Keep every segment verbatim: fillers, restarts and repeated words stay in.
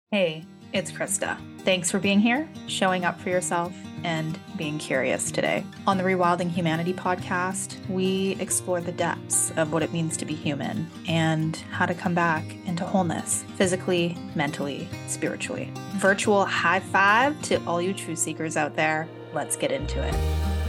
Hey, it's Krista. Thanks for being here, showing up for yourself, and being curious today. On the Rewilding Humanity podcast, we explore the depths of what it means to be human and how to come back into wholeness, physically, mentally, spiritually. Virtual high five to all you truth seekers out there. Let's get into it.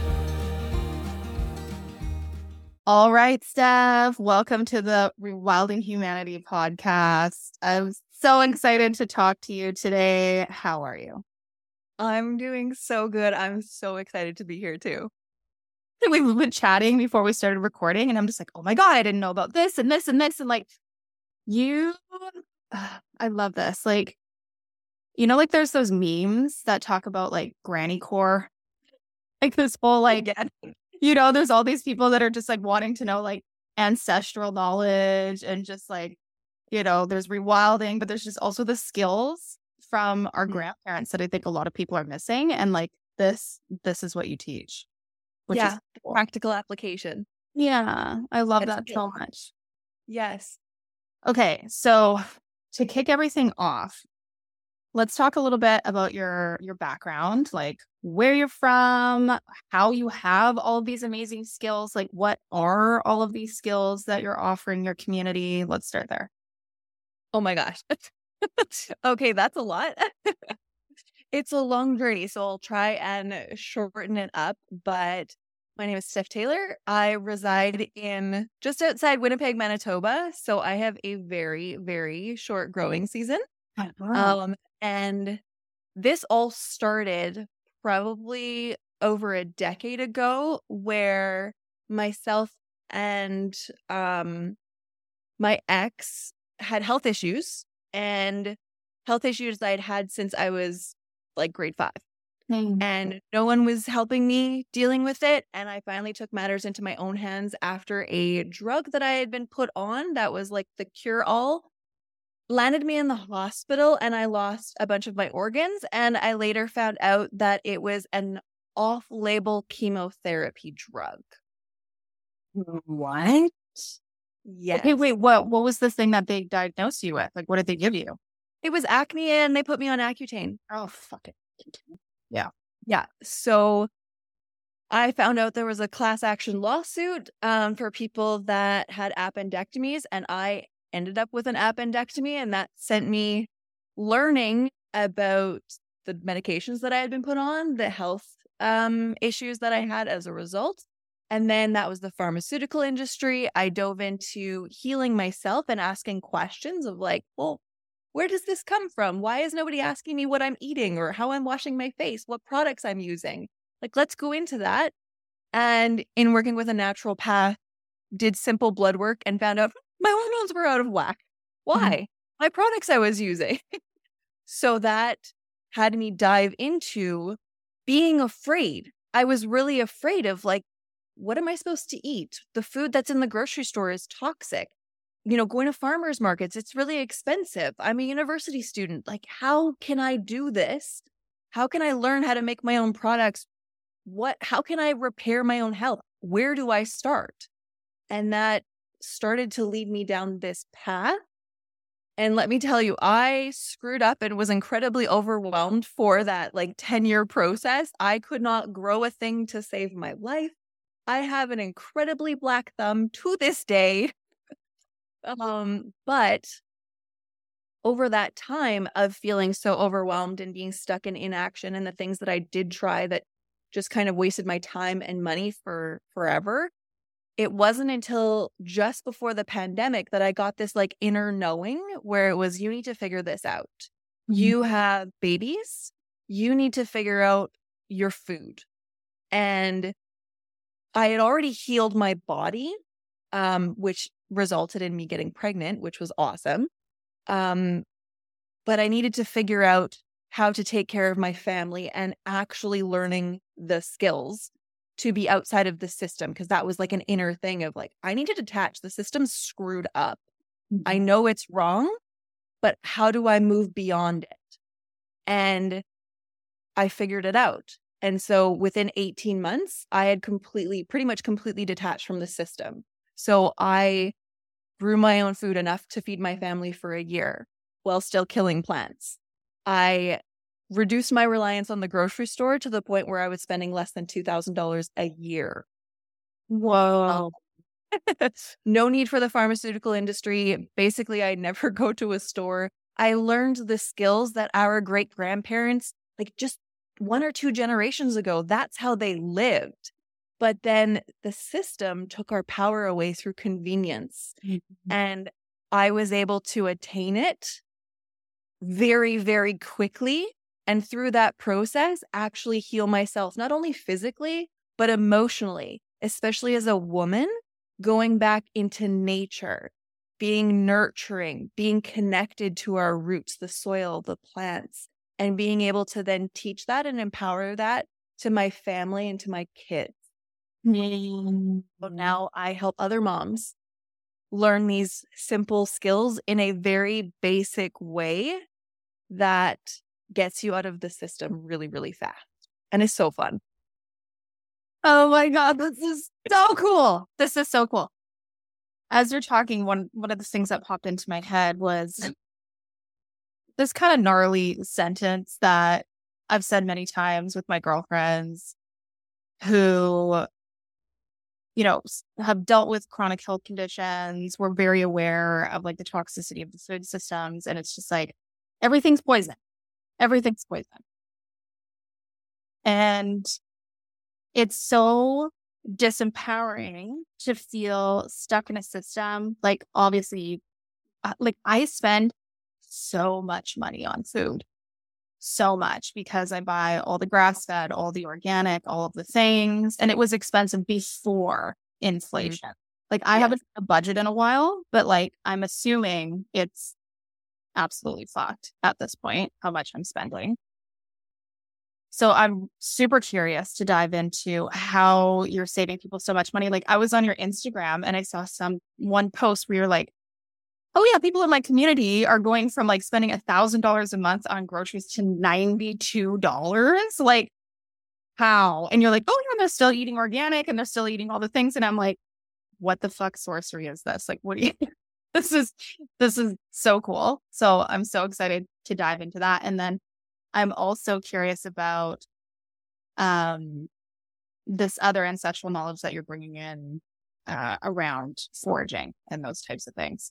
All right, Steph, welcome to the Rewilding Humanity podcast. I'm so excited to talk to you today. How are you? I'm doing so good. I'm so excited to be here too. We've been chatting before we started recording, and I'm just like, oh my God, I didn't know about this and this and this. And like, you, uh, I love this. Like, you know, like there's those memes that talk about like granny core, like this whole like, Yeah. you know, there's all these people that are just like wanting to know like ancestral knowledge and just like, you know, there's rewilding, but there's just also the skills from our Mhm. grandparents that I think a lot of people are missing. And like this, this is what you teach, which yeah, is cool. practical application. Yeah, I love It's that good. so much. Yes. Okay, so to kick everything off, let's talk a little bit about your your background, like where you're from, how you have all of these amazing skills, like what are all of these skills that you're offering your community? Let's start there. Oh my gosh. Okay, that's a lot. It's a long journey, so I'll try and shorten it up. But my name is Steph Taylor. I reside in just outside Winnipeg, Manitoba. So I have a very, very short growing season. Wow. Um, and this all started probably over a decade ago, where myself and um my ex had health issues and health issues I'd had since I was like grade five. Hmm. And no one was helping me dealing with it. And I finally took matters into my own hands after a drug that I had been put on that was like the cure all landed me in the hospital, and I lost a bunch of my organs. And I later found out that it was an off-label chemotherapy drug. What? Yes. Okay, wait, what what was the thing that they diagnosed you with? Like, what did they give you? It was acne, and they put me on Accutane. Oh, fuck it. Yeah. Yeah. So I found out there was a class action lawsuit um, for people that had appendectomies, and I ended up with an appendectomy, and that sent me learning about the medications that I had been put on, the health um, issues that I had as a result. And then that was the pharmaceutical industry. I dove into healing myself and asking questions of like, well, where does this come from? Why is nobody asking me what I'm eating or how I'm washing my face, what products I'm using? Like, let's go into that. And in working with a naturopath, did simple blood work and found out my hormones were out of whack. Why? My products I was using. So that had me dive into being afraid. I was really afraid of like, what am I supposed to eat? The food that's in the grocery store is toxic. You know, going to farmers markets, it's really expensive. I'm a university student. Like, how can I do this? How can I learn how to make my own products? What, how can I repair my own health? Where do I start? And that started to lead me down this path. And let me tell you, I screwed up and was incredibly overwhelmed for that like ten year process. I could not grow a thing to save my life. I have an incredibly black thumb to this day. Um, but over that time of feeling so overwhelmed and being stuck in inaction and the things that I did try that just kind of wasted my time and money for forever, it wasn't until just before the pandemic that I got this like inner knowing where it was, you need to figure this out. Mhm. You have babies. You need to figure out your food. And I had already healed my body, um, which resulted in me getting pregnant, which was awesome. Um, but I needed to figure out how to take care of my family and actually learning the skills to be outside of the system, because that was like an inner thing of like, I need to detach. The system's screwed up. Mhm. I know it's wrong, but how do I move beyond it? And I figured it out. And so within eighteen months, I had completely, pretty much completely detached from the system. So I grew my own food enough to feed my family for a year while still killing plants. I reduced my reliance on the grocery store to the point where I was spending less than two thousand dollars a year. Whoa. No need for the pharmaceutical industry. Basically, I never go to a store. I learned the skills that our great grandparents, like just one or two generations ago, that's how they lived. But then the system took our power away through convenience. Mm-hmm. And I was able to attain it very, very quickly. And through that process, actually heal myself, not only physically, but emotionally, especially as a woman, going back into nature, being nurturing, being connected to our roots, the soil, the plants, and being able to then teach that and empower that to my family and to my kids. Mm-hmm. So now I help other moms learn these simple skills in a very basic way that gets you out of the system really, really fast. And it's so fun. Oh my God, this is so cool. This is so cool. As you're talking, one, one of the things that popped into my head was this kind of gnarly sentence that I've said many times with my girlfriends who, you know, have dealt with chronic health conditions. We're very aware of like the toxicity of the food systems. And it's just like, everything's poison. Everything's poison. And it's so disempowering to feel stuck in a system. Like, obviously, uh, like I spend so much money on food, so much, because I buy all the grass fed, all the organic, all of the things. And it was expensive before inflation. Mm-hmm. Like I yes. haven't had a budget in a while, but like, I'm assuming it's absolutely fucked at this point, how much I'm spending. So I'm super curious to dive into how you're saving people so much money. Like I was on your Instagram and I saw some one post where you're like, oh yeah, people in my community are going from like spending a thousand dollars a month on groceries to ninety-two dollars. Like how? And you're like, oh yeah, they're still eating organic and they're still eating all the things. And I'm like, what the fuck sorcery is this? Like, what do you, this is, this is so cool. So I'm so excited to dive into that. And then I'm also curious about um, this other ancestral knowledge that you're bringing in uh, around foraging and those types of things.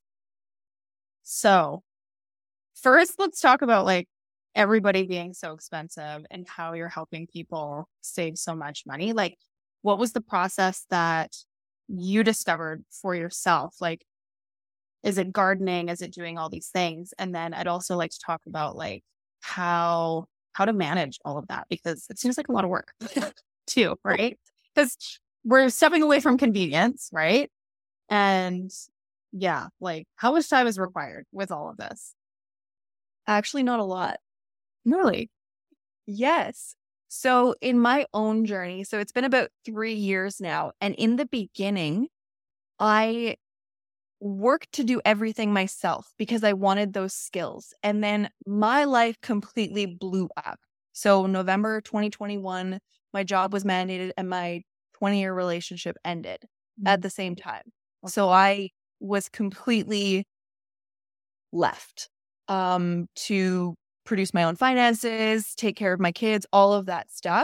So first, let's talk about like everybody being so expensive and how you're helping people save so much money. Like, what was the process that you discovered for yourself? Like, is it gardening? Is it doing all these things? And then I'd also like to talk about like how how to manage all of that, because it seems like a lot of work too, right? Because we're stepping away from convenience, right? And yeah, like how much time is required with all of this? Actually, not a lot. Really? Yes. So in my own journey, so it's been about three years now. And in the beginning, I worked to do everything myself because I wanted those skills. And then my life completely blew up. So November twenty twenty-one, my job was mandated and my twenty-year relationship ended mm-hmm. at the same time. Okay. So I was completely left um, to produce my own finances, take care of my kids, all of that stuff.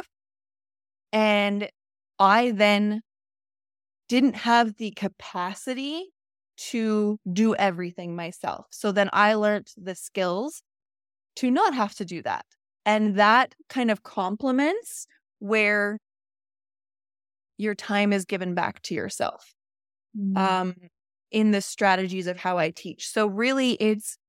And I then didn't have the capacity to do everything myself. So then I learned the skills to not have to do that. And that kind of complements where your time is given back to yourself mm-hmm. um, in the strategies of how I teach. So really it's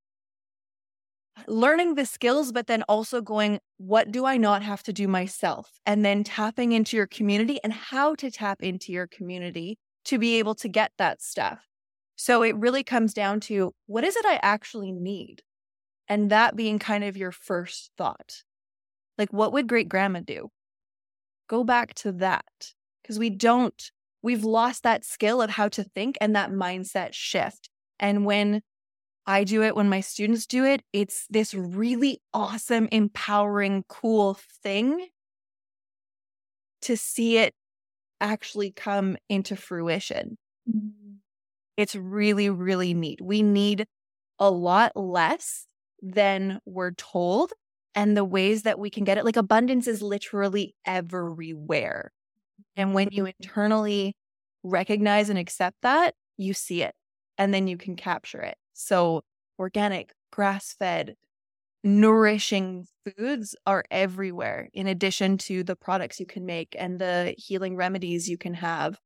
learning the skills, but then also going, what do I not have to do myself? And then tapping into your community and how to tap into your community to be able to get that stuff. So it really comes down to, what is it I actually need? And that being kind of your first thought. Like, what would great grandma do? Go back to that. Because we don't, we've lost that skill of how to think and that mindset shift. And when I do it, when my students do it, it's this really awesome, empowering, cool thing to see it actually come into fruition. Mm-hmm. It's really, really neat. We need a lot less than we're told and the ways that we can get it. Like abundance is literally everywhere. And when you internally recognize and accept that, you see it and then you can capture it. So organic, grass-fed, nourishing foods are everywhere, in addition to the products you can make and the healing remedies you can have.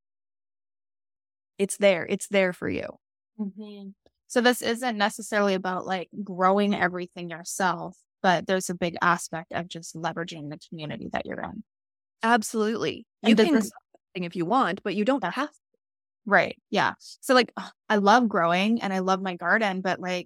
It's there. It's there for you. Mm-hmm. So this isn't necessarily about like growing everything yourself, but there's a big aspect of just leveraging the community that you're in. Absolutely. And You does can this- grow something if you want, but you don't have to. Right. Yeah. So like ugh, I love growing and I love my garden, but like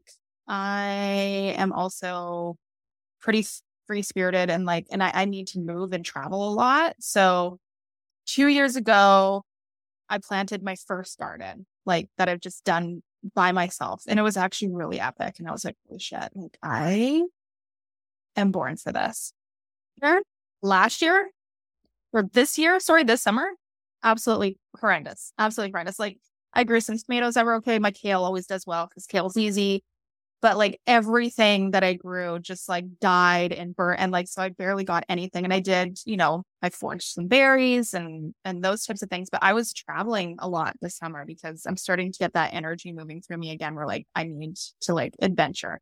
I am also pretty free spirited and like, and I, I need to move and travel a lot. So two years ago, I planted my first garden, like that I've just done by myself. And it was actually really epic. And I was like, holy shit, like I am born for this. Last year or this year, sorry, this summer, absolutely horrendous. Absolutely horrendous. Like I grew some tomatoes that were okay. My kale always does well because kale's easy. But like everything that I grew just like died and burnt. And like, so I barely got anything. And I did, you know, I foraged some berries and, and those types of things. But I was traveling a lot this summer because I'm starting to get that energy moving through me again, where like I need to like adventure.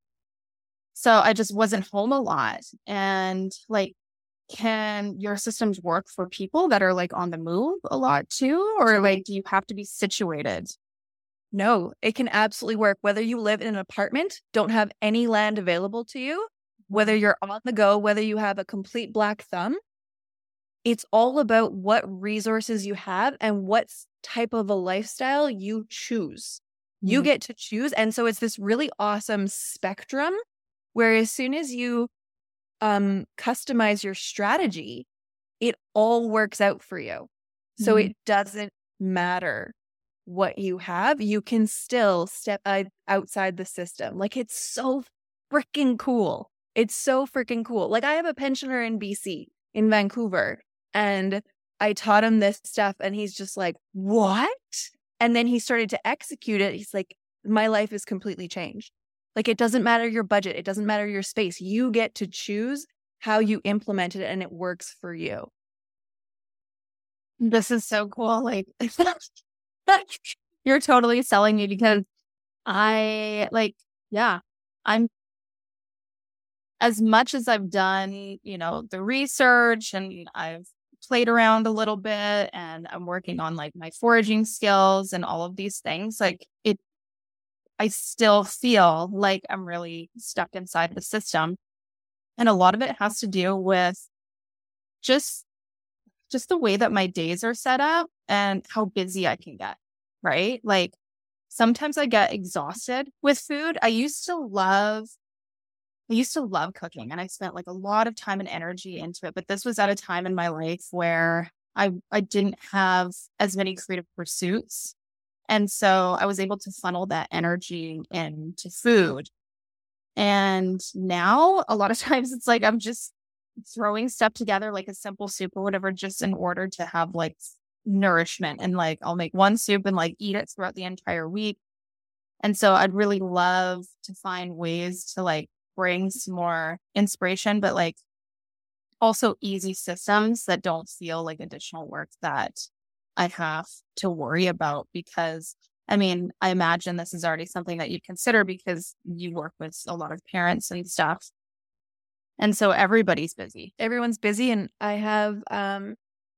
So I just wasn't home a lot. And like, can your systems work for people that are like on the move a lot too? Or like, do you have to be situated? No, it can absolutely work. Whether you live in an apartment, don't have any land available to you, whether you're on the go, whether you have a complete black thumb, it's all about what resources you have and what type of a lifestyle you choose. You Mm-hmm. get to choose. And so it's this really awesome spectrum where as soon as you um, customize your strategy, it all works out for you. So Mm-hmm. it doesn't matter what you have, you can still step outside the system. Like it's so freaking cool. It's so freaking cool. Like I have a pensioner in B C, in Vancouver, and I taught him this stuff and he's just like, what? And then he started to execute it. He's like, my life is completely changed. Like it doesn't matter your budget. It doesn't matter your space. You get to choose how you implement it and it works for you. This is so cool. Like you're totally selling me because I like, yeah, I'm as much as I've done, you know, the research and I've played around a little bit and I'm working on like my foraging skills and all of these things. Like it, I still feel like I'm really stuck inside the system. And a lot of it has to do with just just the way that my days are set up and how busy I can get, right? Like sometimes I get exhausted with food. I used to love, I used to love cooking and I spent like a lot of time and energy into it. But this was at a time in my life where I, I didn't have as many creative pursuits. And so I was able to funnel that energy into food. And now a lot of times it's like, I'm just throwing stuff together like a simple soup or whatever, just in order to have like nourishment. And like, I'll make one soup and like eat it throughout the entire week. And so I'd really love to find ways to like bring some more inspiration, but like also easy systems that don't feel like additional work that I have to worry about. Because I mean, I imagine this is already something that you'd consider because you work with a lot of parents and stuff. And so everybody's busy. Everyone's busy. And I have um,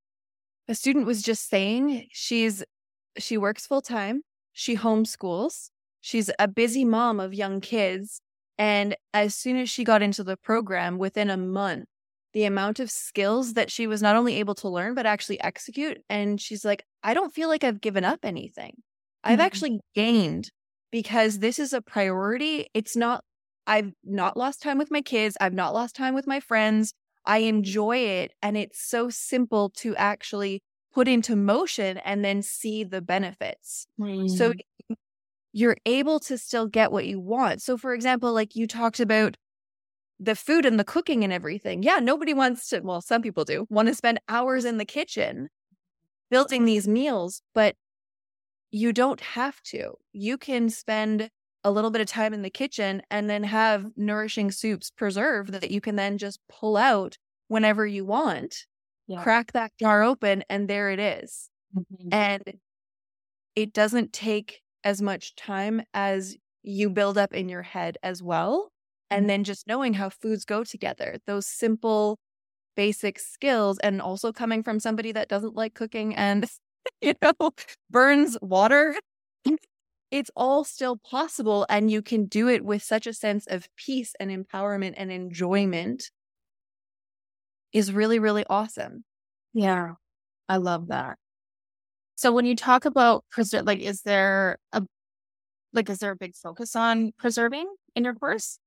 a student was just saying she's she works full time. She homeschools. She's a busy mom of young kids. And as soon as she got into the program, within a month, the amount of skills that she was not only able to learn, but actually execute. And she's like, I don't feel like I've given up anything. Mm-hmm. I've actually gained because this is a priority. It's not I've not lost time with my kids. I've not lost time with my friends. I enjoy it. And it's so simple to actually put into motion and then see the benefits. Mm. So you're able to still get what you want. So for example, like you talked about the food and the cooking and everything. Yeah, nobody wants to, well, some people do, want to spend hours in the kitchen building these meals, but you don't have to. You can spend a little bit of time in the kitchen and then have nourishing soups preserved that you can then just pull out whenever you want, Yeah. crack that jar open, and there it is. Mhm. And it doesn't take as much time as you build up in your head as well. And then just knowing how foods go together, those simple, basic skills, and also coming from somebody that doesn't like cooking and, you know, burns water, it's all still possible. And you can do it with such a sense of peace and empowerment and enjoyment is really, really awesome. Yeah. I love that. So when you talk about preserve, like, is there a, like, is there a big focus on preserving in your course?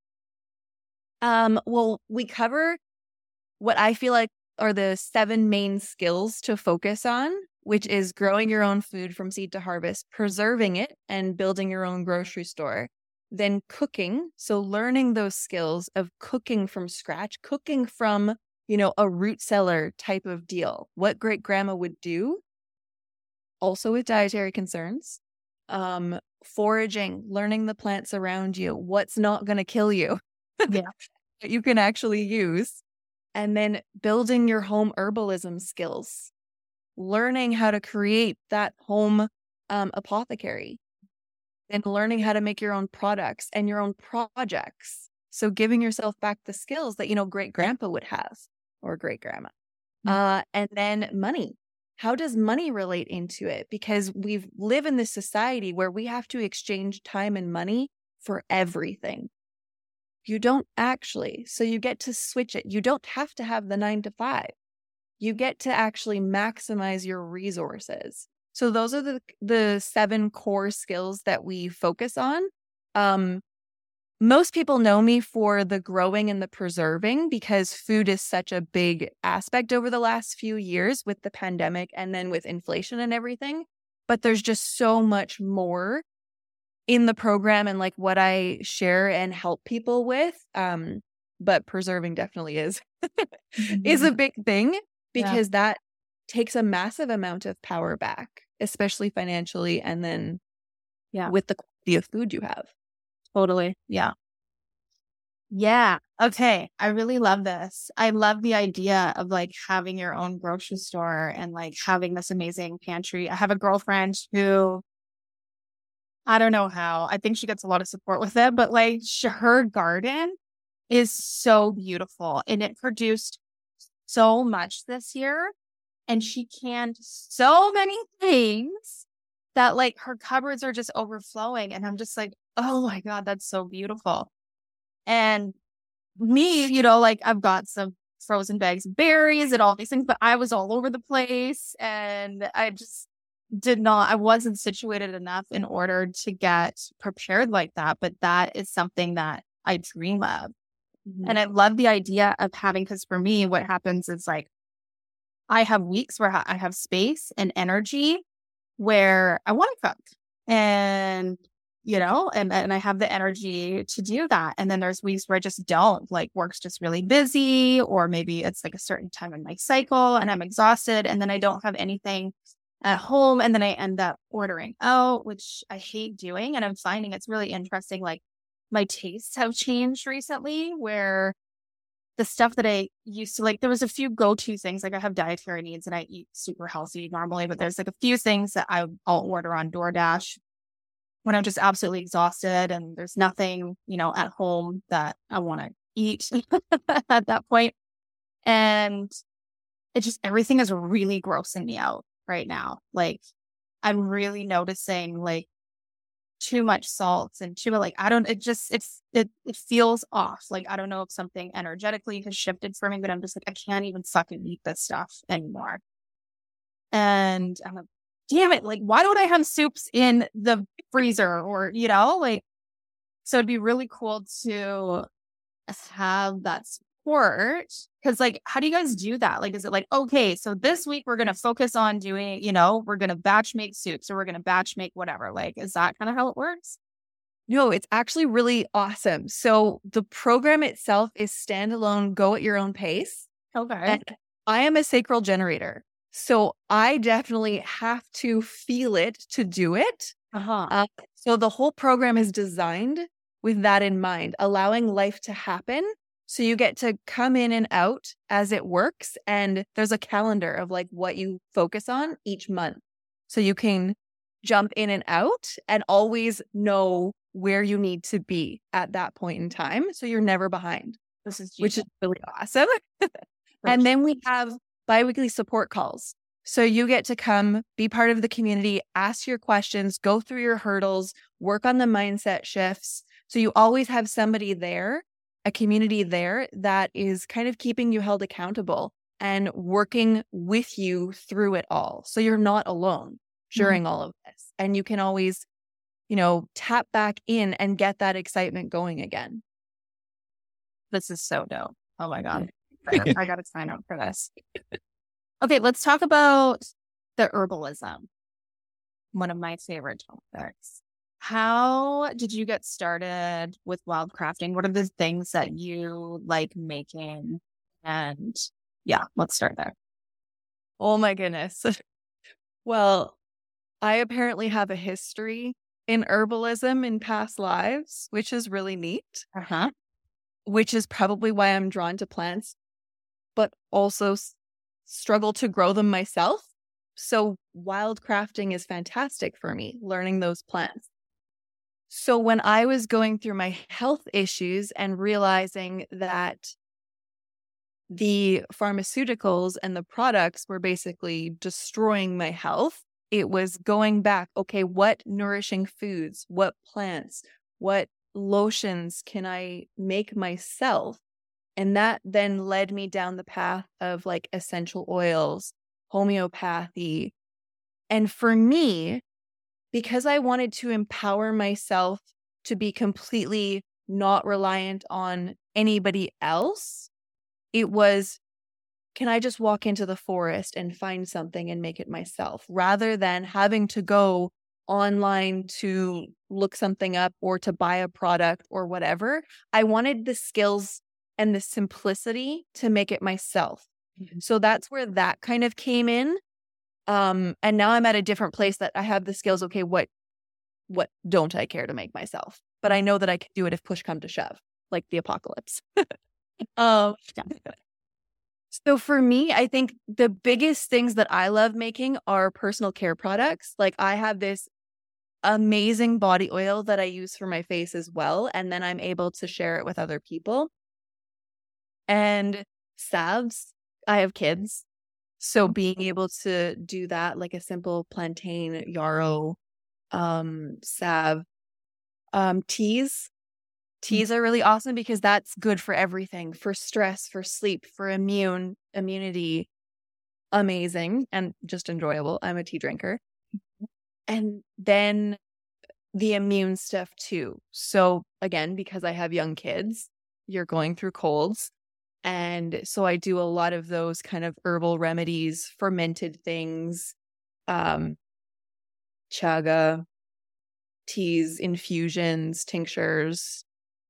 Um, well, we cover what I feel like are the seven main skills to focus on, which is growing your own food from seed to harvest, preserving it, and building your own grocery store. Then cooking. So learning those skills of cooking from scratch, cooking from, you know, a root cellar type of deal, what great grandma would do, also with dietary concerns. Um, foraging, learning the plants around you, what's not going to kill you. Yeah. That you can actually use. And then building your home herbalism skills, learning how to create that home um, apothecary, and learning how to make your own products and your own projects. So giving yourself back the skills that, you know, great grandpa would have or great grandma. Mhm. Uh, and then money. How does money relate into it? Because we live in this society where we have to exchange time and money for everything. You don't actually. So you get to switch it. You don't have to have the nine to five. You get to actually maximize your resources. So those are the the seven core skills that we focus on. Um, most people know me for the growing and the preserving because food is such a big aspect over the last few years with the pandemic and then with inflation and everything. But there's just so much more in the program and like what I share and help people with. Um, but preserving definitely is, is a big thing because that takes a massive amount of power back, especially financially. And then Yeah. with the quality of food you have. Totally. Yeah. Yeah. Okay. I really love this. I love the idea of like having your own grocery store and like having this amazing pantry. I have a girlfriend who, I don't know how, I think she gets a lot of support with it, but like sh- her garden is so beautiful and it produced so much this year. And she canned so many things that like her cupboards are just overflowing. And I'm just like, oh my God, that's so beautiful. And me, you know, like I've got some frozen bags of berries and all these things, but I was all over the place and I just did not, I wasn't situated enough in order to get prepared like that. But that is something that I dream of. Mm-hmm. And I love the idea of having, because for me, what happens is like, I have weeks where I have space and energy where I want to cook and, you know, and, and I have the energy to do that. And then there's weeks where I just don't, like work's just really busy, or maybe it's like a certain time in my cycle and I'm exhausted and then I don't have anything at home. And then I end up ordering out, which I hate doing. And I'm finding it's really interesting. Like my tastes have changed recently where the stuff that I used to like, there was a few go-to things. Like I have dietary needs and I eat super healthy normally, but there's like a few things that I, I'll order on DoorDash when I'm just absolutely exhausted and there's nothing, you know, at home that I want to eat at that point. And it just, everything is really grossing me out right now. Like I'm really noticing like too much salt and too like I don't it just it's it it feels off. Like I don't know if something energetically has shifted for me, but I'm just like I can't even fucking eat this stuff anymore. And I'm like, damn it, like why don't I have soups in the freezer or you know, like so it'd be really cool to have that support. Because like how do you guys do that? Like is it like, okay, so this week we're gonna focus on doing, you know, we're gonna batch make soups or we're gonna batch make whatever. Like is that kind of how it works? No, it's actually really awesome. So the program itself is standalone, go at your own pace. Okay. And I am a sacral generator. So I definitely have to feel it to do it. Uh-huh. Uh, So the whole program is designed with that in mind, allowing life to happen. So you get to come in and out as it works. And there's a calendar of like what you focus on each month. So you can jump in and out and always know where you need to be at that point in time. So you're never behind, This is which is genius. really awesome. And then we have biweekly support calls. So you get to come, be part of the community, ask your questions, go through your hurdles, work on the mindset shifts. So you always have somebody there, a community there that is kind of keeping you held accountable and working with you through it all. So you're not alone during all of this. And you can always, you know, tap back in and get that excitement going again. This is so dope. Oh my God. I got to sign up for this. Okay, let's talk about the herbalism. One of my favorite topics. How did you get started with wild crafting? What are the things that you like making? And yeah, let's start there. Oh my goodness. Well, I apparently have a history in herbalism in past lives, which is really neat, Uh-huh. which is probably why I'm drawn to plants, but also s- struggle to grow them myself. So wild crafting is fantastic for me, learning those plants. So when I was going through my health issues and realizing that the pharmaceuticals and the products were basically destroying my health, it was going back, okay, what nourishing foods, what plants, what lotions can I make myself? And that then led me down the path of like essential oils, homeopathy. And for me, because I wanted to empower myself to be completely not reliant on anybody else, it was, can I just walk into the forest and find something and make it myself, rather than having to go online to look something up or to buy a product or whatever. I wanted the skills and the simplicity to make it myself. Mhm. So that's where that kind of came in. Um, and now I'm at a different place that I have the skills. Okay, what what don't I care to make myself? But I know that I can do it if push come to shove, like the apocalypse. um, so for me, I think the biggest things that I love making are personal care products. Like I have this amazing body oil that I use for my face as well. And then I'm able to share it with other people. And salves, I have kids. So being able to do that, like a simple plantain, yarrow, um, salve, um, teas. Teas are really awesome because that's good for everything, for stress, for sleep, for immune immunity. Amazing and just enjoyable. I'm a tea drinker. And then the immune stuff too. So again, because I have young kids, you're going through colds. And so I do a lot of those kind of herbal remedies, fermented things, um, chaga, teas, infusions, tinctures.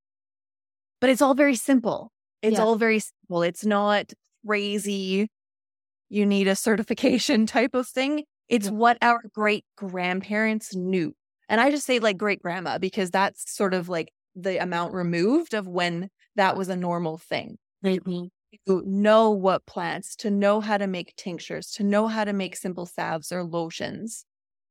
But it's all very simple. It's Yeah. all very simple. It's not crazy, you need a certification type of thing. It's Yeah. what our great grandparents knew. And I just say like great grandma because that's sort of like the amount removed of when that was a normal thing. Mhm. To know what plants, to know how to make tinctures, to know how to make simple salves or lotions.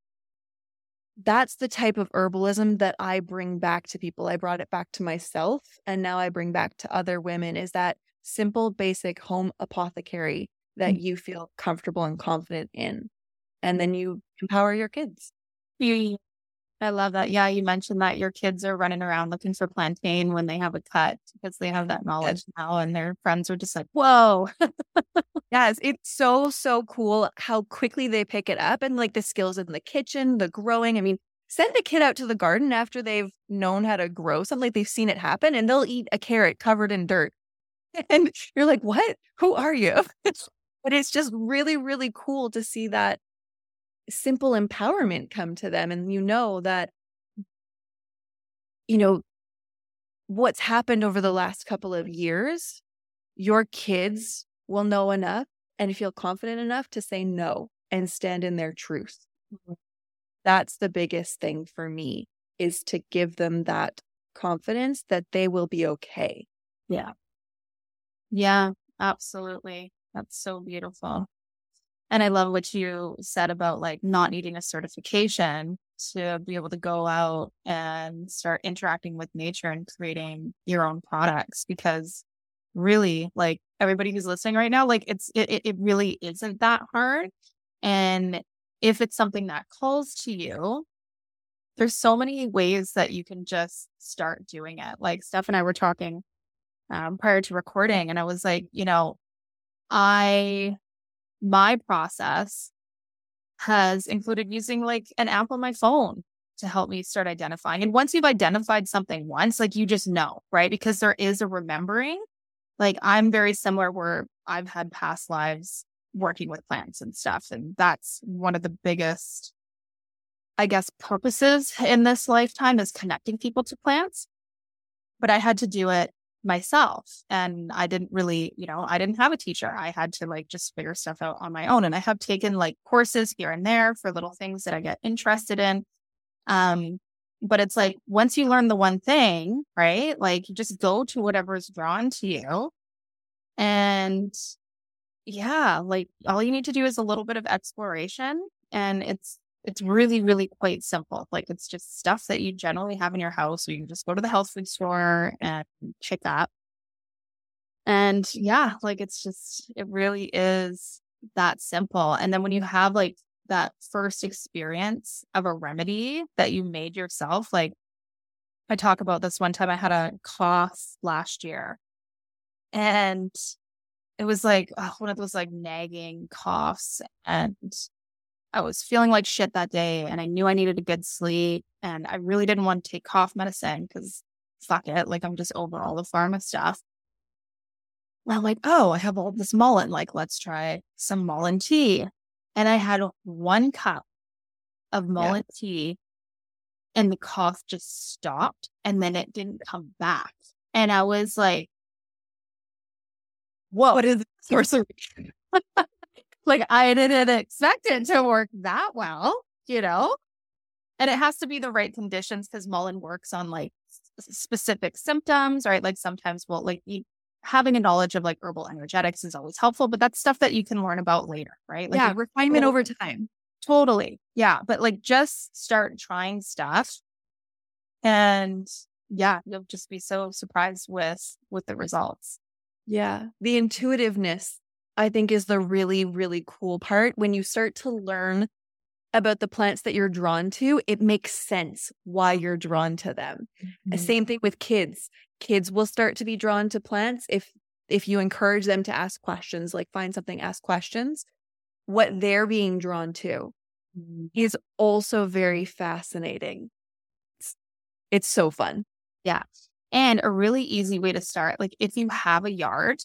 That's the type of herbalism that I bring back to people. I brought it back to myself, and now I bring back to other women, is that simple, basic home apothecary that Mm. you feel comfortable and confident in. And then you empower your kids. You- I love that. Yeah, you mentioned that your kids are running around looking for plantain when they have a cut because they have that knowledge now, and their friends are just like, whoa. Yes, it's so, so cool how quickly they pick it up and like the skills in the kitchen, the growing. I mean, send a kid out to the garden after they've known how to grow something, like they've seen it happen, and they'll eat a carrot covered in dirt. And you're like, what? Who are you? But it's just really, really cool to see that simple empowerment come to them. And you know that, you know, what's happened over the last couple of years, your kids will know enough and feel confident enough to say no and stand in their truth. That's the biggest thing for me, is to give them that confidence that they will be okay. Yeah. Yeah, absolutely. That's so beautiful. And I love what you said about like not needing a certification to be able to go out and start interacting with nature and creating your own products, because really, like, everybody who's listening right now, like it's it, it really isn't that hard. And if it's something that calls to you, there's so many ways that you can just start doing it. Like Steph and I were talking um, prior to recording, and I was like, you know, I my process has included using like an app on my phone to help me start identifying. And once you've identified something once, like you just know, right? Because there is a remembering. Like I'm very similar where I've had past lives working with plants and stuff. And that's one of the biggest, I guess, purposes in this lifetime is connecting people to plants. But I had to do it myself. And I didn't really, you know, I didn't have a teacher. I had to like just figure stuff out on my own. And I have taken like courses here and there for little things that I get interested in. Um, but it's like, once you learn the one thing, right? Like you just go to whatever is drawn to you. And yeah, like all you need to do is a little bit of exploration, and it's It's really, really quite simple. Like it's just stuff that you generally have in your house. So you can just go to the health food store and pick up. And yeah, like it's just, it really is that simple. And then when you have like that first experience of a remedy that you made yourself, like I talk about this one time I had a cough last year, and it was like oh, one of those like nagging coughs, and I was feeling like shit that day, and I knew I needed a good sleep, and I really didn't want to take cough medicine because fuck it. Like I'm just over all the pharma stuff. Well, I'm like, oh, I have all this mullein. Like, let's try some mullein tea. And I had one cup of mullein yeah. tea, and the cough just stopped, and then it didn't come back. And I was like, whoa. What is sorcery? Like, I didn't expect it to work that well, you know? And it has to be the right conditions because mullein works on like s- specific symptoms, right? Like sometimes we'll like you, having a knowledge of like herbal energetics is always helpful, but that's stuff that you can learn about later, right? Like yeah, refinement over time. Totally. Yeah. But like just start trying stuff, and yeah, you'll just be so surprised with with the results. Yeah. The intuitiveness, I think, is the really, really cool part. When you start to learn about the plants that you're drawn to, it makes sense why you're drawn to them. Mm-hmm. Same thing with kids. Kids will start to be drawn to plants if if you encourage them to ask questions, like find something, ask questions. What they're being drawn to mm-hmm. is also very fascinating. It's, it's so fun. Yeah. And a really easy way to start, like if you have a yard,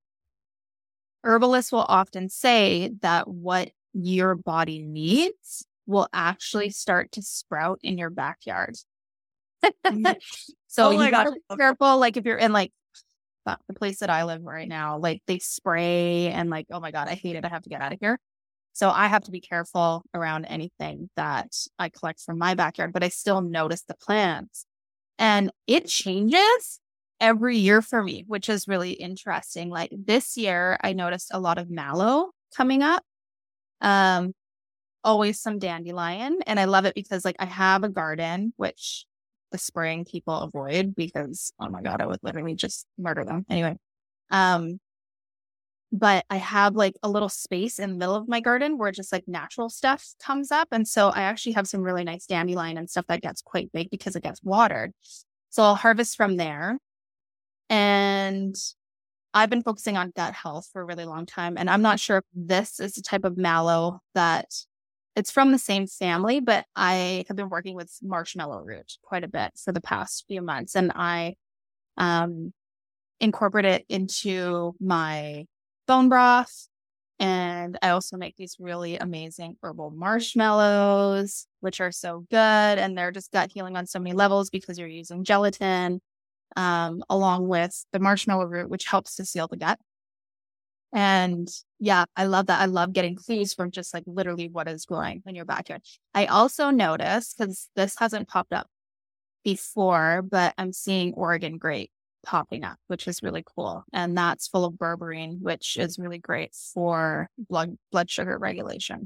herbalists will often say that what your body needs will actually start to sprout in your backyard. So oh you gotta be careful. Like if you're in like the place that I live right now, like they spray and like, oh my God, I hate it. I have to get out of here. So I have to be careful around anything that I collect from my backyard, but I still notice the plants, and it changes every year for me, which is really interesting. Like this year, I noticed a lot of mallow coming up. Um, always some dandelion. And I love it because like I have a garden, which the spraying people avoid because, oh my God, I would literally just murder them. Anyway. Um, but I have like a little space in the middle of my garden where just like natural stuff comes up. And so I actually have some really nice dandelion and stuff that gets quite big because it gets watered. So I'll harvest from there. And I've been focusing on gut health for a really long time. And I'm not sure if this is the type of mallow that it's from the same family, but I have been working with marshmallow root quite a bit for the past few months. And I um, incorporate it into my bone broth. And I also make these really amazing herbal marshmallows, which are so good. And they're just gut healing on so many levels because you're using gelatin. Um, along with the marshmallow root, which helps to seal the gut. And yeah, I love that. I love getting clues from just like literally what is growing in your backyard. I also noticed, because this hasn't popped up before, but I'm seeing Oregon grape popping up, which is really cool. And that's full of berberine, which is really great for blood blood sugar regulation.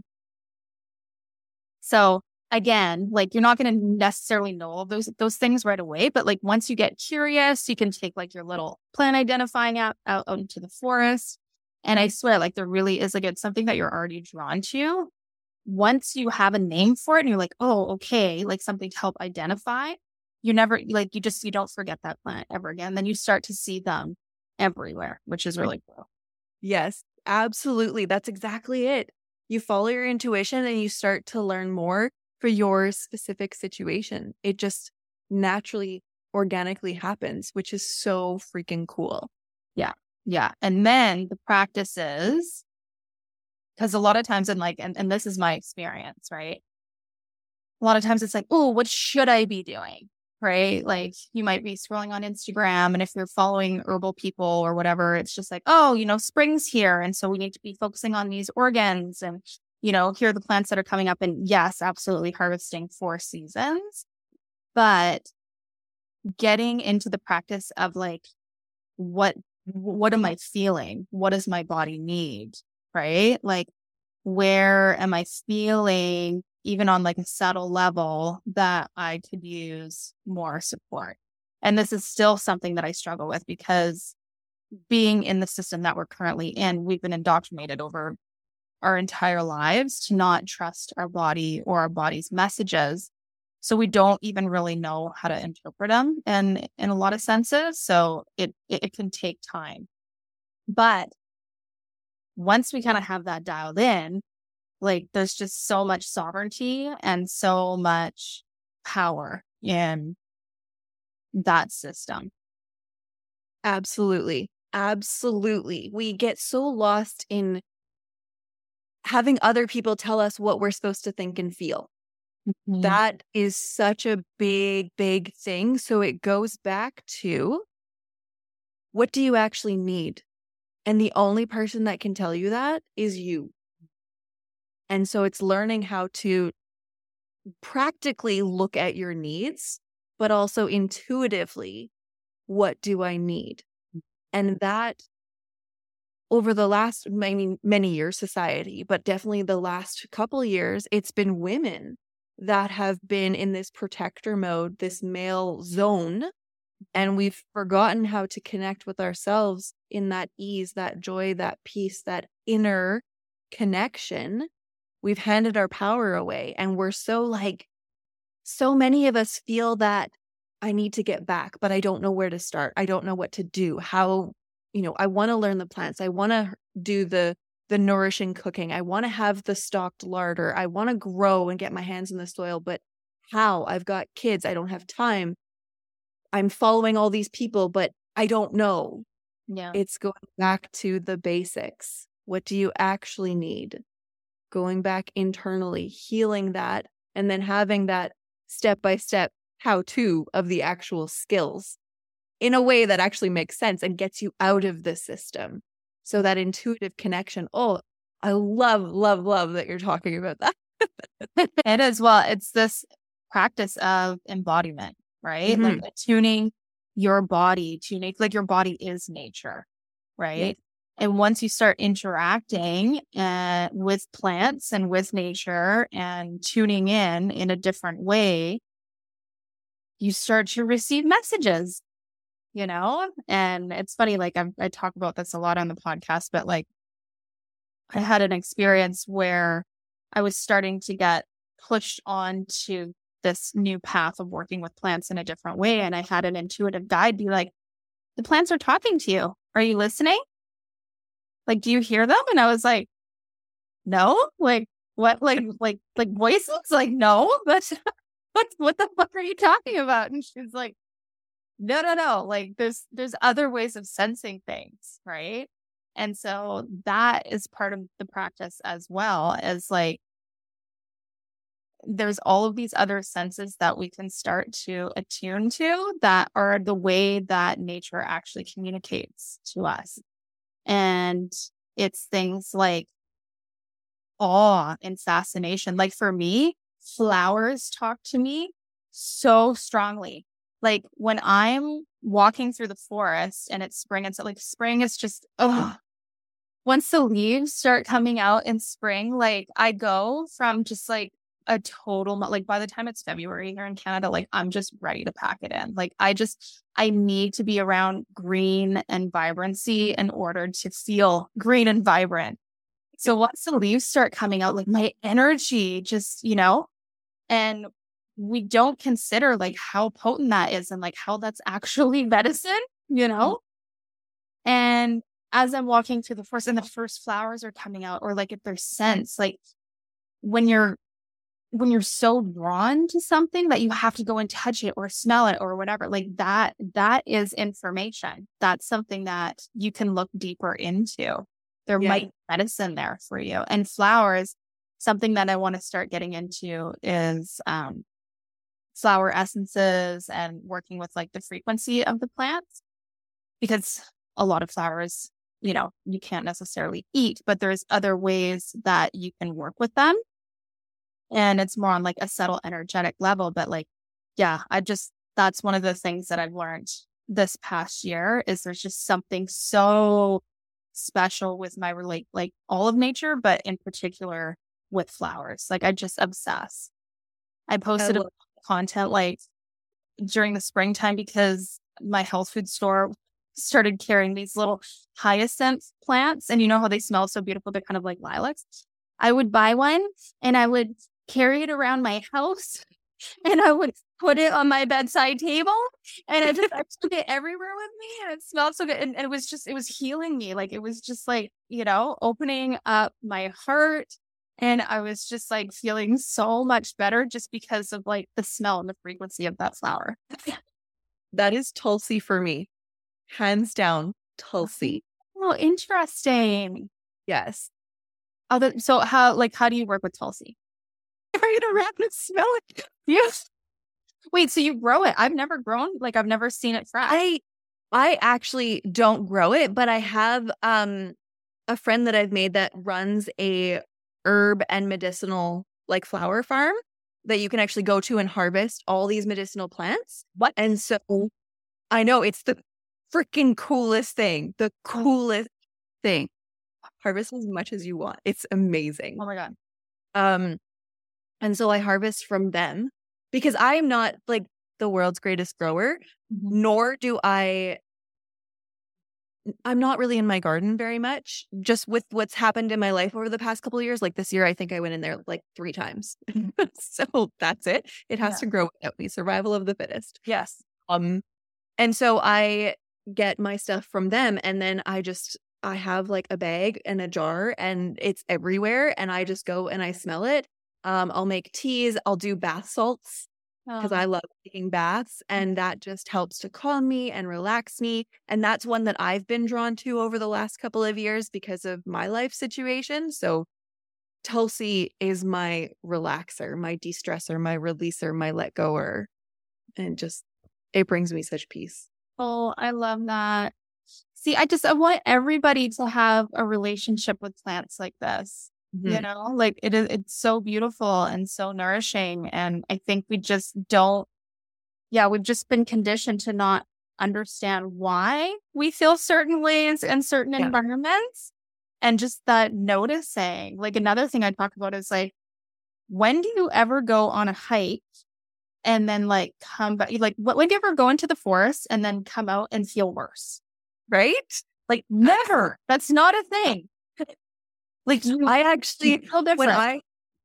So again, like you're not going to necessarily know all those those things right away, but like once you get curious, you can take like your little plant identifying app out, out into the forest. And I swear, like there really is like it's something that you're already drawn to. Once you have a name for it and you're like, oh, okay, like something to help identify, you never like you just you don't forget that plant ever again. Then you start to see them everywhere, which is really cool. Yes, absolutely. That's exactly it. You follow your intuition and you start to learn more for your specific situation. It just naturally, organically happens, which is so freaking cool. Yeah. Yeah. And then the practices, because a lot of times in like, and, and this is my experience, right? A lot of times it's like, oh, what should I be doing? Right? Like you might be scrolling on Instagram, and if you're following herbal people or whatever, it's just like, oh, you know, spring's here. And so we need to be focusing on these organs and, you know, here are the plants that are coming up. And yes, absolutely harvesting four seasons. But getting into the practice of like, what, what am I feeling? What does my body need? Right? Like, where am I feeling, even on like a subtle level, that I could use more support? And this is still something that I struggle with, because being in the system that we're currently in, we've been indoctrinated over our entire lives to not trust our body or our body's messages. So we don't even really know how to interpret them in, in a lot of senses. So it, it, it can take time. But once we kind of have that dialed in, like there's just so much sovereignty and so much power in that system. Absolutely. Absolutely. We get so lost in having other people tell us what we're supposed to think and feel. Mm-hmm. That is such a big, big thing. So it goes back to, what do you actually need? And the only person that can tell you that is you. And so it's learning how to practically look at your needs, but also intuitively, what do I need? And that over the last many, many years, society, but definitely the last couple years, it's been women that have been in this protector mode, this male zone. And we've forgotten how to connect with ourselves in that ease, that joy, that peace, that inner connection. We've handed our power away, and we're so like, so many of us feel that I need to get back, but I don't know where to start. I don't know what to do. How, you know, I want to learn the plants. I want to do the, the nourishing cooking. I want to have the stocked larder. I want to grow and get my hands in the soil, but how? I've got kids. I don't have time. I'm following all these people, but I don't know. Yeah. It's going back to the basics. What do you actually need? Going back internally, healing that, and then having that step-by-step how-to of the actual skills in a way that actually makes sense and gets you out of the system. So that intuitive connection. Oh, I love, love, love that you're talking about that. It is. Well, it's this practice of embodiment, right? Mm-hmm. Like tuning your body to nature, like your body is nature, right? Yes. And once you start interacting uh, with plants and with nature and tuning in in a different way, you start to receive messages, you know? And it's funny, like I, I talk about this a lot on the podcast, but like I had an experience where I was starting to get pushed on to this new path of working with plants in a different way. And I had an intuitive guide be like, the plants are talking to you. Are you listening? Like, do you hear them? And I was like, no, like what, like, like, like voices? Like, no, but what, what the fuck are you talking about? And she's like, no, no, no. Like there's, there's other ways of sensing things. Right. And so that is part of the practice as well, as like, there's all of these other senses that we can start to attune to that are the way that nature actually communicates to us. And it's things like awe and fascination. Like for me, flowers talk to me so strongly. Like when I'm walking through the forest and it's spring, it's like spring is just, oh, once the leaves start coming out in spring, like I go from just like a total, like by the time it's February here in Canada, like I'm just ready to pack it in. Like I just, I need to be around green and vibrancy in order to feel green and vibrant. So once the leaves start coming out, like my energy just, you know, and we don't consider like how potent that is and like how that's actually medicine, you know? And as I'm walking through the forest and the first flowers are coming out, or like if there's scents, like when you're when you're so drawn to something that you have to go and touch it or smell it or whatever, like that, that is information. That's something that you can look deeper into. There Yeah. might be medicine there for you. And flowers, something that I want to start getting into is um, flower essences and working with like the frequency of the plants, because a lot of flowers, you know, you can't necessarily eat, but there's other ways that you can work with them. And it's more on like a subtle energetic level. But like, yeah, I just, that's one of the things that I've learned this past year is there's just something so special with my relate, like all of nature, but in particular with flowers. Like I just obsess. I posted I a love- content like during the springtime because my health food store started carrying these little hyacinth plants, and you know how they smell so beautiful, they're kind of like lilacs. I would buy one and I would carry it around my house and I would put it on my bedside table, and I just I took it everywhere with me, and it smelled so good, and, and it was just it was healing me. Like it was just like, you know, opening up my heart, and I was just like feeling so much better just because of like the smell and the frequency of that flower. That is Tulsi for me. Hands down, Tulsi. Oh, interesting. Yes. Oh, the, so how like how do you work with Tulsi? Bring it around and smell it. Yes. Wait, so you grow it? I've never grown, like I've never seen it fresh. I I actually don't grow it, but I have um a friend that I've made that runs a herb and medicinal like flower farm that you can actually go to and harvest all these medicinal plants. What? And so I know it's the freaking coolest thing. The coolest thing. Harvest as much as you want. It's amazing. Oh my God. Um and so I harvest from them because I am not like the world's greatest grower, Mm-hmm. nor do I I'm not really in my garden very much, just with what's happened in my life over the past couple of years. Like this year, I think I went in there like three times. So that's it. It has Yeah. to grow without me. Survival of the fittest. Yes. Um, and so I get my stuff from them, and then I just I have like a bag and a jar, and it's everywhere. And I just go and I smell it. Um, I'll make teas. I'll do bath salts because Um, I love taking baths, and that just helps to calm me and relax me. And that's one that I've been drawn to over the last couple of years because of my life situation. So Tulsi is my relaxer, my de-stressor, my releaser, my let goer. And just, it brings me such peace. oh, I love that. See, I just I want everybody to have a relationship with plants like this. You know, like it is, it's so beautiful and so nourishing. And I think we just don't, yeah, we've just been conditioned to not understand why we feel certain ways in certain Yeah. environments. And just that noticing. Like another thing I talk about is like, when do you ever go on a hike and then like come back? Like, wh- when do you ever go into the forest and then come out and feel worse? Right? Like, never. That's not a thing. Like, you, I actually, so different. when I,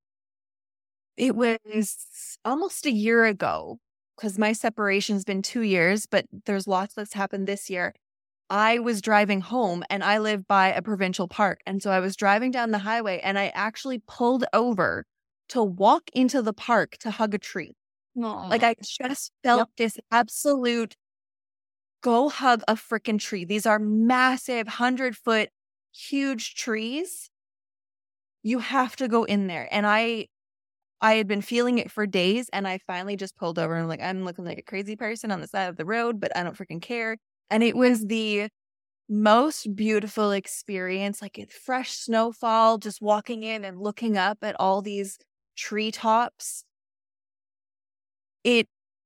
it was almost a year ago, because my separation's been two years, but there's lots that's happened this year. I was driving home, and I live by a provincial park. And so I was driving down the highway, and I actually pulled over to walk into the park to hug a tree. Aw. Like I just felt Yep. this absolute go hug a freaking tree. These are massive, hundred foot, huge trees. You have to go in there. And I I had been feeling it for days, and I finally just pulled over and I'm like, I'm looking like a crazy person on the side of the road, but I don't freaking care. And it was the most beautiful experience, like it fresh snowfall, just walking in and looking up at all these treetops. It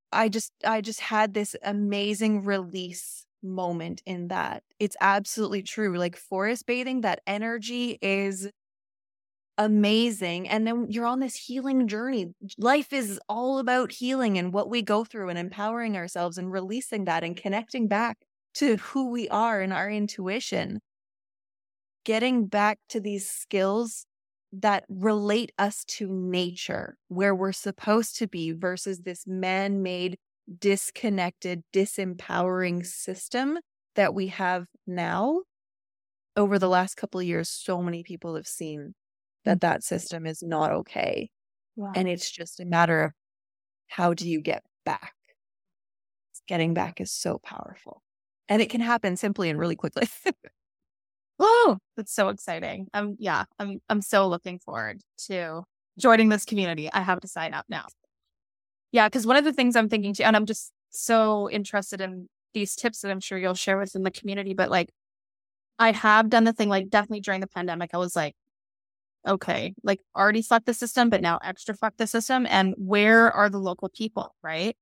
I just, I just had this amazing release moment in that. It's absolutely true. Like forest bathing, that energy is amazing. And then you're on this healing journey. Life is all about healing and what we go through and empowering ourselves and releasing that and connecting back to who we are and our intuition. Getting back to these skills that relate us to nature, where we're supposed to be, versus this man-made, disconnected, disempowering system that we have now. Over the last couple of years, so many people have seen that that system is not okay. Wow. And it's just a matter of how do you get back? Getting back is so powerful. And it can happen simply and really quickly. Whoa, that's so exciting. Um, yeah, I'm I'm so looking forward to joining this community. I have to sign up now. Yeah, because one of the things I'm thinking too, and I'm just so interested in these tips that I'm sure you'll share within the community, but like I have done the thing, like definitely during the pandemic, I was like, okay, like already fuck the system, but now extra fuck the system. And where are the local people, right?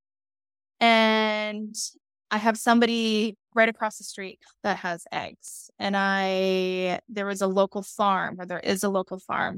And I have somebody right across the street that has eggs. And I, there was a local farm, or there is a local farm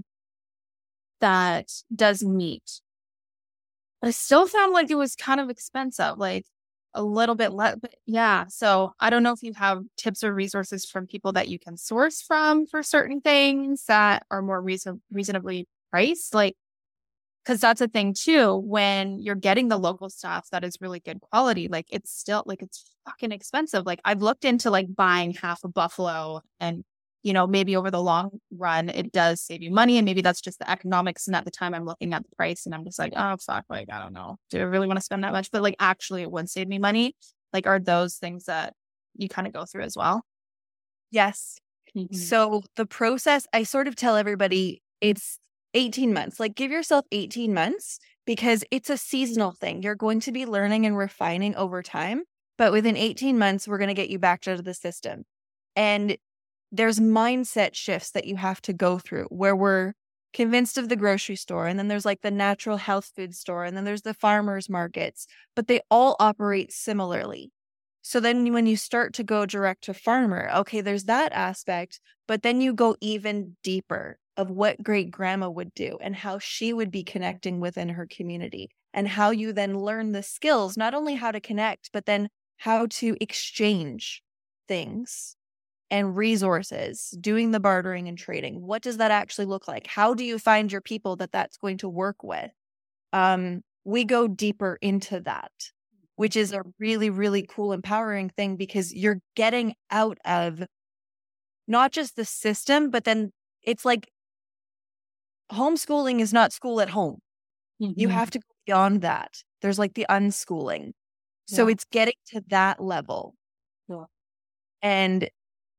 that does meat. But I still found like it was kind of expensive, like a little bit less. But yeah. So I don't know if you have tips or resources from people that you can source from for certain things that are more reason- reasonably priced. Like, because that's a thing too, when you're getting the local stuff that is really good quality, like it's still like it's fucking expensive. Like I've looked into like buying half a buffalo, and you know, maybe over the long run it does save you money, and maybe that's just the economics. And at the time I'm looking at the price and I'm just like, oh fuck, like I don't know, do I really want to spend that much? But like actually it would save me money. Like are those things that you kind of go through as well? Yes. Mm-hmm. So the process, I sort of tell everybody it's eighteen months. Like give yourself eighteen months because it's a seasonal thing. You're going to be learning and refining over time. But within eighteen months, we're going to get you back to the system. And there's mindset shifts that you have to go through where we're convinced of the grocery store. And then there's like the natural health food store. And then there's the farmers markets. But they all operate similarly. So then when you start to go direct to farmer, okay, there's that aspect. But then you go even deeper of what great grandma would do and how she would be connecting within her community, and how you then learn the skills, not only how to connect, but then how to exchange things and resources, doing the bartering and trading. What does that actually look like? How do you find your people that that's going to work with? Um, we go deeper into that, which is a really, really cool, empowering thing because you're getting out of not just the system, but then it's like homeschooling is not school at home. Mm-hmm. You have to go beyond that. There's like the unschooling. So yeah. It's getting to that level. Yeah. And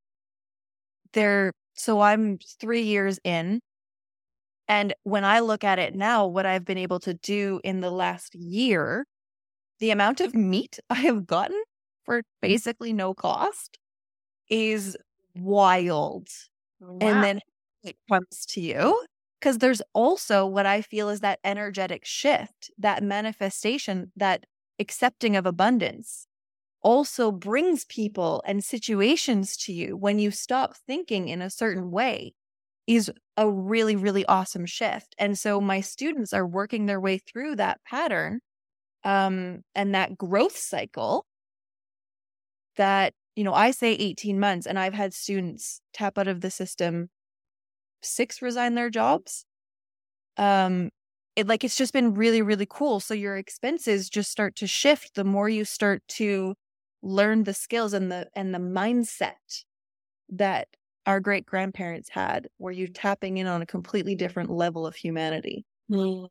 there, so I'm three years in. And when I look at it now, what I've been able to do in the last year, the amount of meat I have gotten for basically no cost is wild. Wow. And then it comes to you. Because there's also what I feel is that energetic shift, that manifestation, that accepting of abundance also brings people and situations to you when you stop thinking in a certain way is a really, really awesome shift. And so my students are working their way through that pattern um, and that growth cycle that, you know, I say eighteen months, and I've had students tap out of the system, six resign their jobs. Um, it like, it's just been really, really cool. So your expenses just start to shift the more you start to learn the skills and the, and the mindset that our great grandparents had, where you're tapping in on a completely different level of humanity. Mm.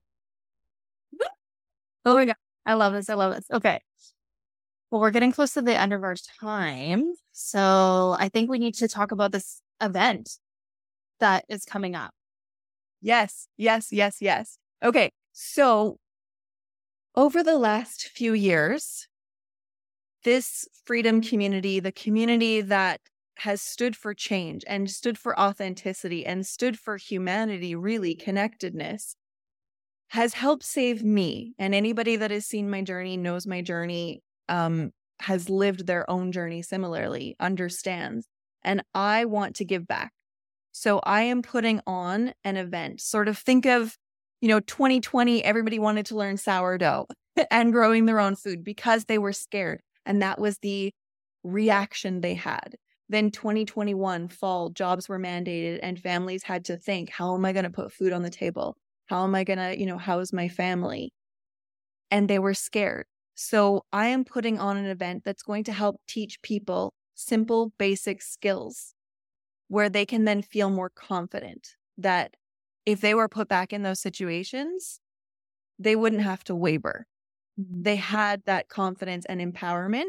Oh my God. I love this. I love this. Okay. Well, we're getting close to the end of our time. So I think we need to talk about this event that is coming up. Yes, yes, yes, yes. Okay. So over the last few years, this freedom community, the community that has stood for change and stood for authenticity and stood for humanity, really connectedness, has helped save me. And anybody that has seen my journey, knows my journey, um, has lived their own journey similarly, understands. And I want to give back. So I am putting on an event. Sort of think of, you know, twenty twenty, everybody wanted to learn sourdough and growing their own food because they were scared. And that was the reaction they had. Then twenty twenty-one fall, jobs were mandated and families had to think, how am I going to put food on the table? How am I going to, you know, house my family? And they were scared. So I am putting on an event that's going to help teach people simple, basic skills where they can then feel more confident that if they were put back in those situations, they wouldn't have to waver. They had that confidence and empowerment.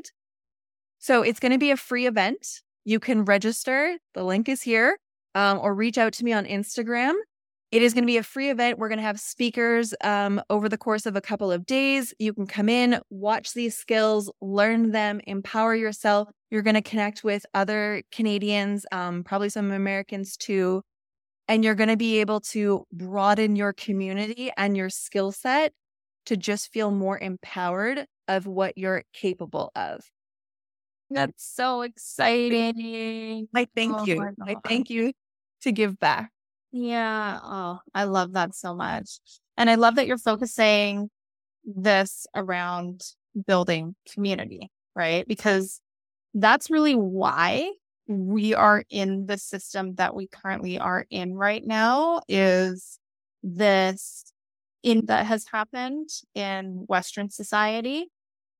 So it's going to be a free event. You can register. The link is here, um, or reach out to me on Instagram. It is going to be a free event. We're going to have speakers um, over the course of a couple of days. You can come in, watch these skills, learn them, empower yourself. You're going to connect with other Canadians, um, probably some Americans too. And you're going to be able to broaden your community and your skill set to just feel more empowered of what you're capable of. That's so exciting. I thank Oh you. my I God. thank you to give back. Yeah. Oh, I love that so much. And I love that you're focusing this around building community, right? Because that's really why we are in the system that we currently are in right now, is this in that has happened in Western society.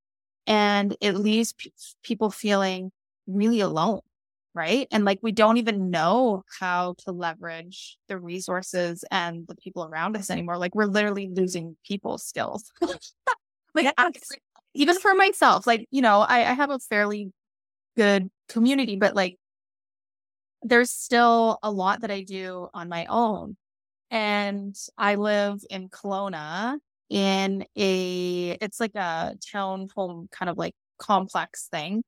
And it leaves p- people feeling really alone, right? And like we don't even know how to leverage the resources and the people around us anymore. Like we're literally losing people skills. Like I, even for myself, like, you know, I, I have a fairly good community, but like there's still a lot that I do on my own. And I live in Kelowna in a, it's like a town home kind of like complex thing.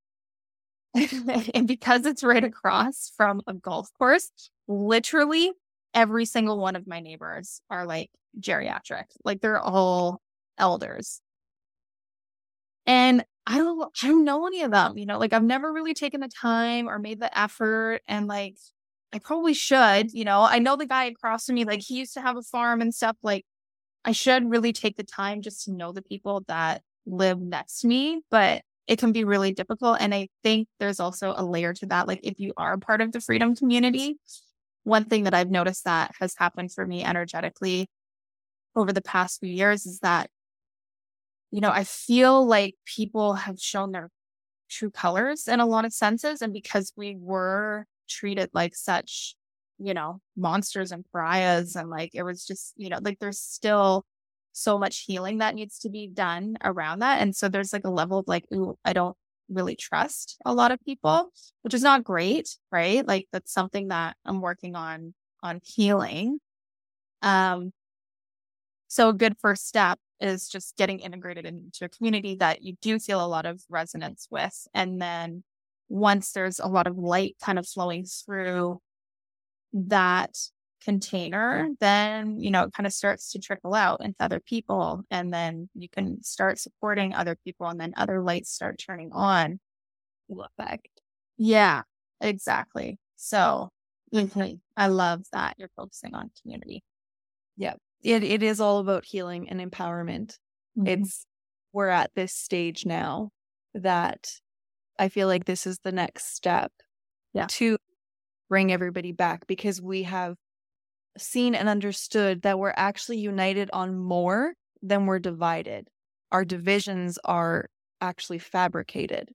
And because it's right across from a golf course, literally every single one of my neighbors are like geriatric. Like they're all elders. And I don't, I don't know any of them, you know, like I've never really taken the time or made the effort. And like, I probably should, you know, I know the guy across from me, like he used to have a farm and stuff. Like I should really take the time just to know the people that live next to me, but it can be really difficult. And I think there's also a layer to that. Like if you are part of the freedom community, one thing that I've noticed that has happened for me energetically over the past few years is that, you know, I feel like people have shown their true colors in a lot of senses. And because we were treated like such, you know, monsters and pariahs, and like it was just, you know, like there's still so much healing that needs to be done around that. And so there's like a level of like, ooh, I don't really trust a lot of people, which is not great, right? Like that's something that I'm working on on healing. Um, so a good first step is just getting integrated into a community that you do feel a lot of resonance with. And then once there's a lot of light kind of flowing through that container, then, you know, it kind of starts to trickle out into other people. And then you can start supporting other people, and then other lights start turning on. Effect. Yeah, exactly. So mm-hmm, I love that you're focusing on community. Yeah. It it is all about healing and empowerment. Mm-hmm. It's we're at this stage now that I feel like this is the next step yeah. to bring everybody back, because we have seen and understood that we're actually united on more than we're divided. Our divisions are actually fabricated.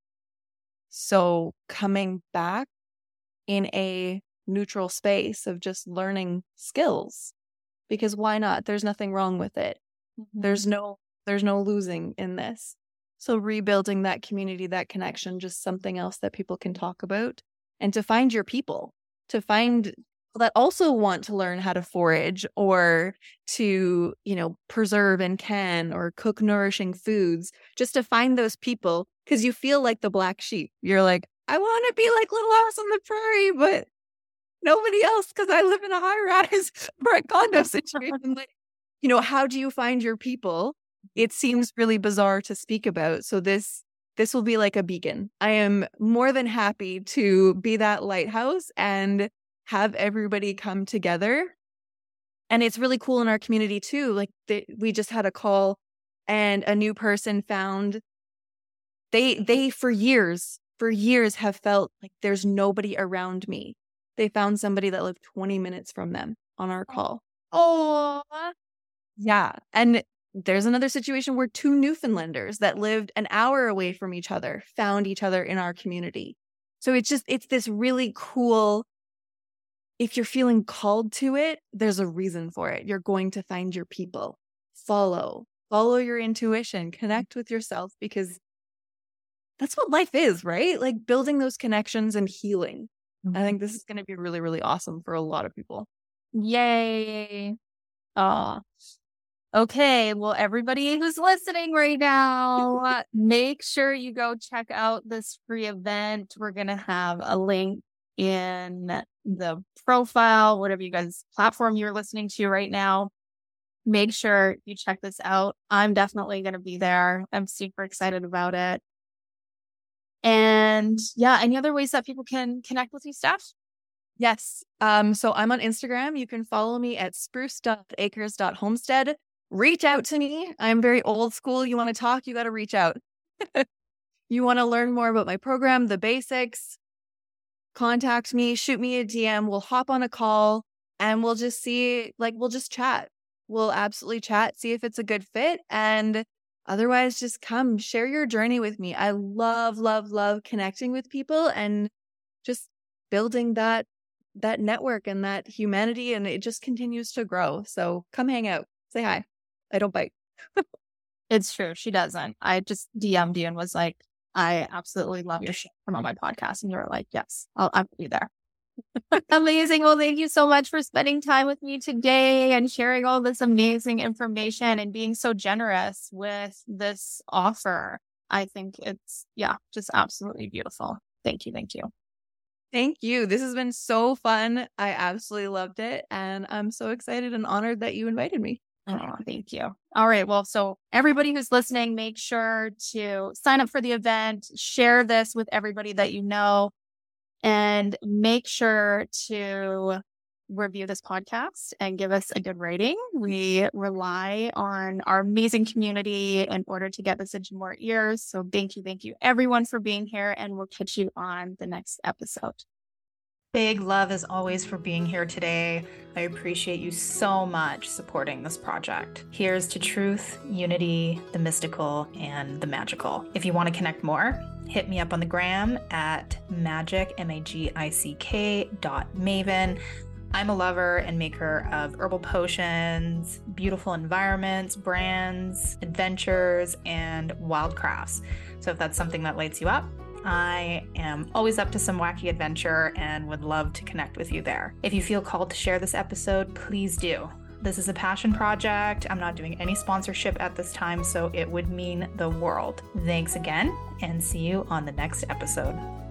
So coming back in a neutral space of just learning skills, because why not? There's nothing wrong with it. Mm-hmm. There's no there's no losing in this. So rebuilding that community, that connection, just something else that people can talk about, and to find your people, to find people that also want to learn how to forage or to, you know, preserve and can or cook nourishing foods, just to find those people, because you feel like the black sheep. You're like, I want to be like Little House on the Prairie, but nobody else, because I live in a high rise or a condo situation. Like, you know, how do you find your people? It seems really bizarre to speak about. So this this will be like a beacon. I am more than happy to be that lighthouse and have everybody come together. And it's really cool in our community too. Like they, we just had a call and a new person found they they for years, for years have felt like there's nobody around me. They found somebody that lived twenty minutes from them on our call. Oh, Yeah. And there's another situation where two Newfoundlanders that lived an hour away from each other found each other in our community. So it's just, it's this really cool, if you're feeling called to it, there's a reason for it. You're going to find your people. Follow, follow your intuition, connect with yourself, because that's what life is, right? Like building those connections and healing. I think this is going to be really, really awesome for a lot of people. yay. Oh, okay. Well, everybody who's listening right now, make sure you go check out this free event. We're going to have a link in the profile, whatever you guys platform you're listening to right now. Make sure you check this out. I'm definitely going to be there. I'm super excited about it. And yeah, any other ways that people can connect with you, Steph? Yes. Um, so I'm on Instagram. You can follow me at spruce dot acres dot homestead. Reach out to me. I'm very old school. You want to talk, you got to reach out. You want to learn more about my program, the basics, contact me, shoot me a D M. We'll hop on a call and we'll just see, like, we'll just chat. We'll absolutely chat, see if it's a good fit. And otherwise, just come share your journey with me. I love, love, love connecting with people and just building that that network and that humanity, and it just continues to grow. So come hang out. Say hi. I don't bite. It's true. She doesn't. I just D M'd you and was like, I absolutely love your shit from on my podcast. And you were like, yes, I'll, I'll be there. Amazing. Well, thank you so much for spending time with me today and sharing all this amazing information and being so generous with this offer. I think it's, yeah, just absolutely beautiful. Thank you. Thank you. Thank you. This has been so fun. I absolutely loved it. And I'm so excited and honored that you invited me. Oh, thank you. All right. Well, so everybody who's listening, make sure to sign up for the event, share this with everybody that you know, and make sure to review this podcast and give us a good rating. We rely on our amazing community in order to get this into more ears. So thank you. Thank you everyone for being here, and we'll catch you on the next episode. Big love as always for being here today. I appreciate you so much supporting this project. Here's to truth, unity, the mystical, and the magical. If you want to connect more, hit me up on the gram at magic, M A G I C K dot maven. I'm a lover and maker of herbal potions, beautiful environments, brands, adventures, and wild crafts. So if that's something that lights you up, I am always up to some wacky adventure and would love to connect with you there. If you feel called to share this episode, please do. This is a passion project. I'm not doing any sponsorship at this time, so it would mean the world. Thanks again, and see you on the next episode.